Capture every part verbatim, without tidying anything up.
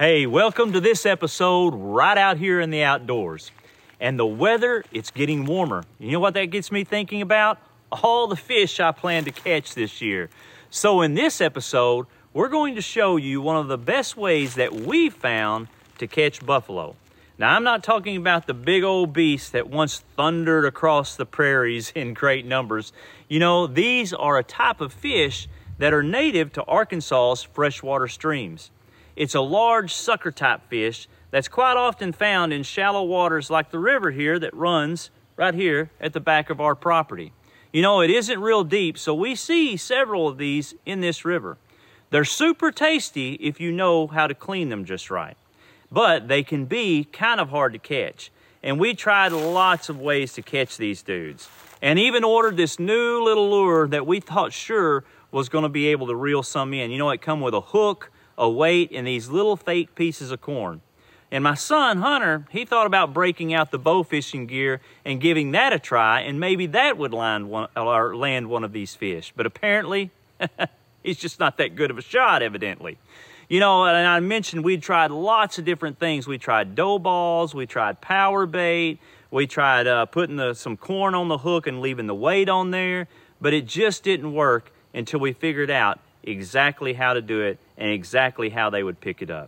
Hey, welcome to this episode right out here in the outdoors. And the weather, it's getting warmer. You know what that gets me thinking about? All the fish I plan to catch this year. So in this episode, we're going to show you one of the best ways that we've found to catch buffalo. Now, I'm not talking about the big old beasts that once thundered across the prairies in great numbers. You know, these are a type of fish that are native to Arkansas's freshwater streams. It's a large sucker type fish that's quite often found in shallow waters like the river here that runs right here at the back of our property. You know, it isn't real deep, so we see several of these in this river. They're super tasty if you know how to clean them just right, but they can be kind of hard to catch. And we tried lots of ways to catch these dudes, and even ordered this new little lure that we thought sure was going to be able to reel some in. You know, it come with a hook, a weight, and these little fake pieces of corn. And my son, Hunter, he thought about breaking out the bow fishing gear and giving that a try, and maybe that would land one, or land one of these fish. But apparently, he's just not that good of a shot, evidently. You know, and I mentioned we tried lots of different things. We tried dough balls, we tried power bait, we tried uh, putting the, some corn on the hook and leaving the weight on there, but it just didn't work until we figured out exactly how to do it and exactly how they would pick it up.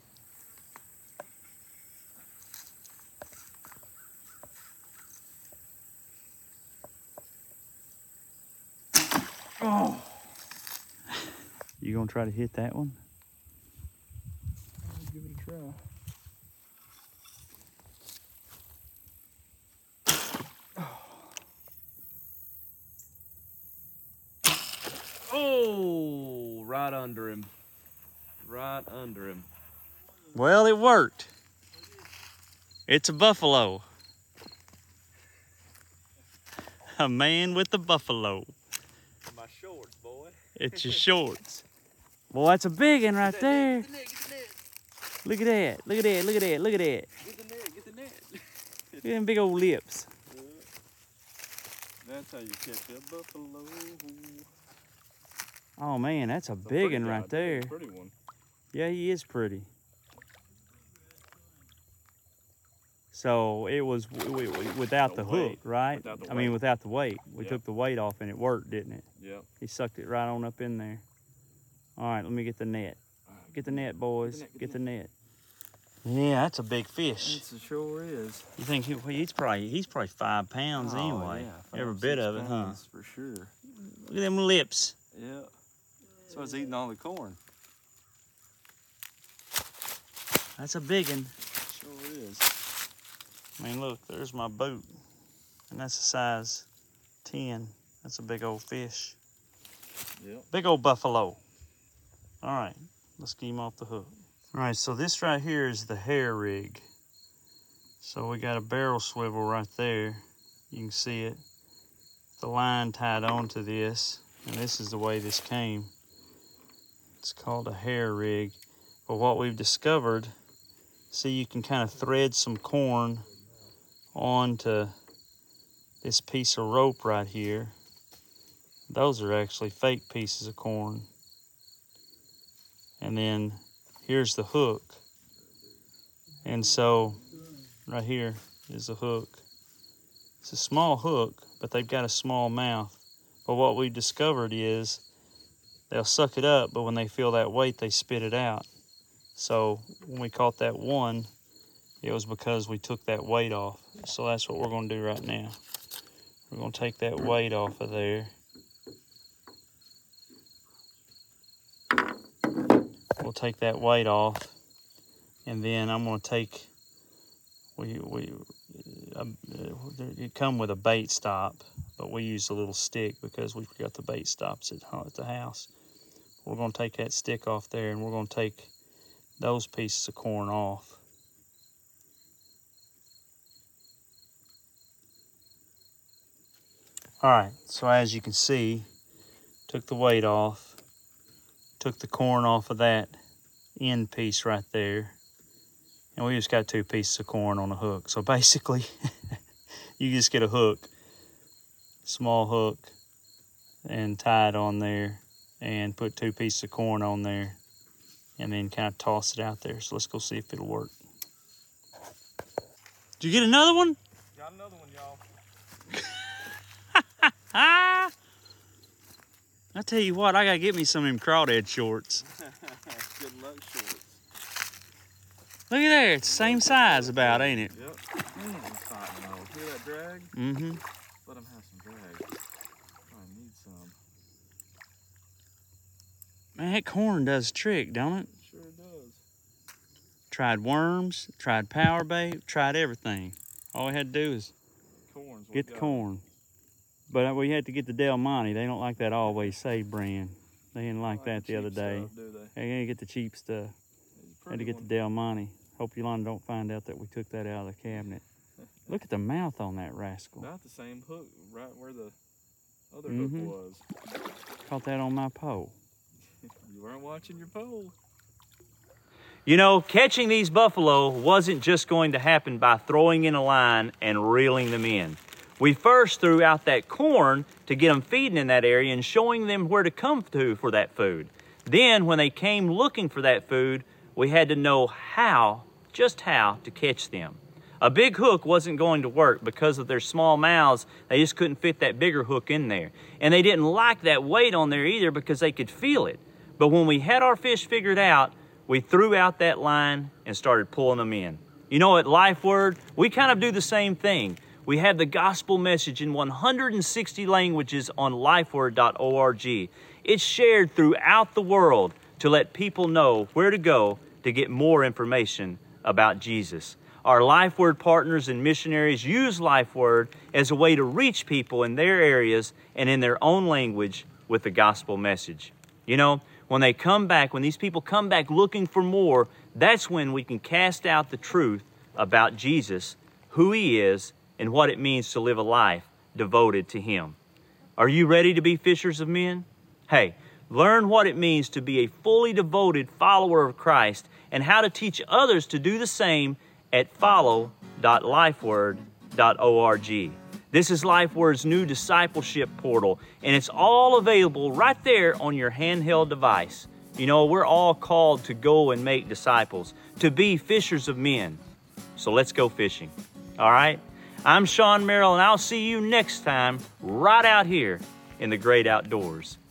Oh. You gonna try to hit that one? I'll give it a try. Oh, right under him. Right under him. Well, it worked. It's a buffalo. A man with a buffalo. My shorts, boy. It's your shorts. Well, that's a big one right there. Get the net, get the net. Look at that. Look at that. Look at that. Look at that. Get the net, get the net. Look at them big old lips. Yeah. That's how you catch a buffalo. Oh man, that's a It's a big pretty one guy, right there. Pretty one. Yeah, he is pretty. So it was w w without The the weight. hook, right? Without the I mean, weight. without the weight. We Yeah. took the weight off and it worked, didn't it? Yeah. He sucked it right on up in there. All right, let me get the net. Get the net, boys. Get the net, Get get the the net. Yeah, that's a big fish. It sure is. You think he, he's probably he's probably five pounds Oh, anyway? yeah, five, Every bit six of it, huh? pounds, For sure. Look at them lips. Yeah. So it's eating all the corn. That's a big one. Sure is. I mean, look, there's my boat, and that's a size ten. That's a big old fish. Yep. Big old buffalo. All right, let's get him off the hook. All right, so this right here is the hair rig. So we got a barrel swivel right there. You can see it. The line tied onto this, and this is the way this came. It's called a hair rig. But what we've discovered, see, you can kind of thread some corn onto this piece of rope right here. Those are actually fake pieces of corn. And then here's the hook. And so right here is the hook. It's a small hook, but they've got a small mouth. But what we discovered is they'll suck it up, but when they feel that weight, they spit it out. So when we caught that one, it was because we took that weight off. So that's what we're gonna do right now. We're gonna take that weight off of there. We'll take that weight off, and then I'm gonna take, we, we, uh, you come with a bait stop, but we use a little stick because we forgot the bait stops at, at the house. We're gonna take that stick off there, and we're gonna take those pieces of corn off. All right, so as you can see, took the weight off, took the corn off of that end piece right there, and we just got two pieces of corn on a hook. So basically, you just get a hook, small hook, and tie it on there, and put two pieces of corn on there, and then kind of toss it out there. So let's go see if it'll work. Did you get another one? Got another one, y'all. Ah! I tell you what, I gotta get me some of them crawdad shorts. Good luck shorts. Look at there, it's the same size about, ain't it? Yep. Man, I'm fighting though. Hear that drag? Mm-hmm. Let him have some drag. I need some. Man, that corn does a trick, don't it? Sure does. Tried worms, tried power bait, tried everything. All we had to do is Corn's what get the got corn. But we had to get the Del Monte. They don't like that Always Save brand. They didn't like Like that the cheap other day. stuff, do they? They gotta get the cheap stuff. It's a Had to pretty get one. the Del Monte. Hope Yolanda don't find out that we took that out of the cabinet. Look at the mouth on that rascal. About the same hook, right where the other Mhm. hook was. Caught that on my pole. You weren't watching your pole. You know, catching these buffalo wasn't just going to happen by throwing in a line and reeling them in. We first threw out that corn to get them feeding in that area and showing them where to come to for that food. Then when they came looking for that food, we had to know how, just how, to catch them. A big hook wasn't going to work because of their small mouths. They just couldn't fit that bigger hook in there. And they didn't like that weight on there either because they could feel it. But when we had our fish figured out, we threw out that line and started pulling them in. You know, at Life Word, we kind of do the same thing. We have the gospel message in one hundred sixty languages on life word dot org. It's shared throughout the world to let people know where to go to get more information about Jesus. Our Life Word partners and missionaries use Life Word as a way to reach people in their areas and in their own language with the gospel message. You know, when they come back, when these people come back looking for more, that's when we can cast out the truth about Jesus, who He is, and what it means to live a life devoted to Him. Are you ready to be fishers of men? Hey, learn what it means to be a fully devoted follower of Christ and how to teach others to do the same at follow dot life word dot org. This is LifeWord's new discipleship portal, and it's all available right there on your handheld device. You know, we're all called to go and make disciples, to be fishers of men. So let's go fishing. All right? I'm Sean Merrill, and I'll see you next time right out here in the great outdoors.